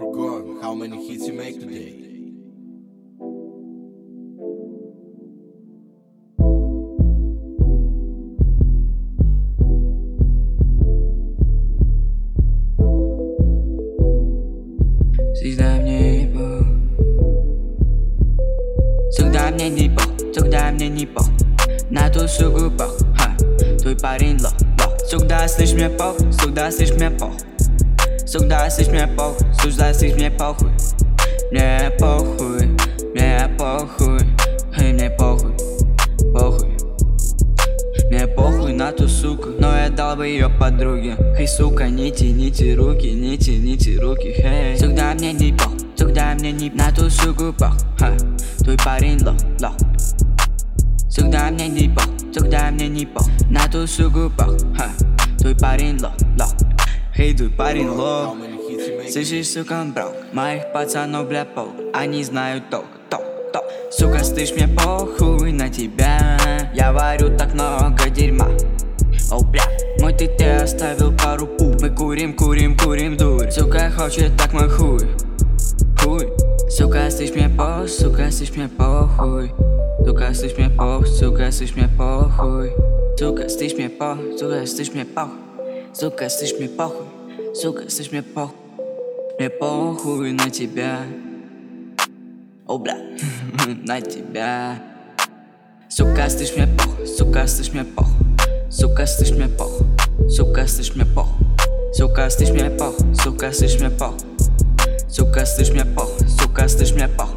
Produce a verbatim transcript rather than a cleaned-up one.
Forgot how many hits you make today. Всегда мне не пох. Всегда мне не пох. Всегда мне не пох. На ту суку пох. Ха, твой парень лох, лох. Всегда слышь мне пох. Всегда слышь мне пох. Всегда слышь мне пох. Всегда слышь мне похуй. Мне похуй. Мне похуй. Эй, мне похуй. Похуй. Мне похуй на ту суку, но я дал бы ее подруге. Хей, сука, не тяните руки, не тяните руки, хей. Всегда мне не пох, всегда мне не на ту суку пох. Ха, твой парень лох, лох. Всегда мне не пох, всегда мне не пох. На ту суку пох. Ха, твой парень лох, лох. Хей, твой парень лох. Слышишь, сука, брал моих пацанов, бля, пол. Они знают толк, толк, толк. Сука, слышь, мне похуй на тебя. Я варю так много дерьма. О, бля, мой ты ты оставил пару пу. Мы курим, курим, курим, дурь. Сука, хочет так мой хуй. Хуй. Сука, слышь, мне пох, сука, слышь, мне похуй. Сука, слышь, мне пох, сука, слышь, мне похуй. Сука, слышь, мне пох, сука, слышь, мне пох. Сука, слышь, мне похуй. Сука, слышь, мне пох. Мне похуй на тебя. О, бля, на тебя. Сука, слышь, мне пох, сука, слышь, мне пох. Сука, слышь, мне пох. Сука, слышь, мне пох. Сука, слышь, мне пох. Сука, слышь, мне пох. Сука, слышь, мне пох. Сука, слышь, мне пох.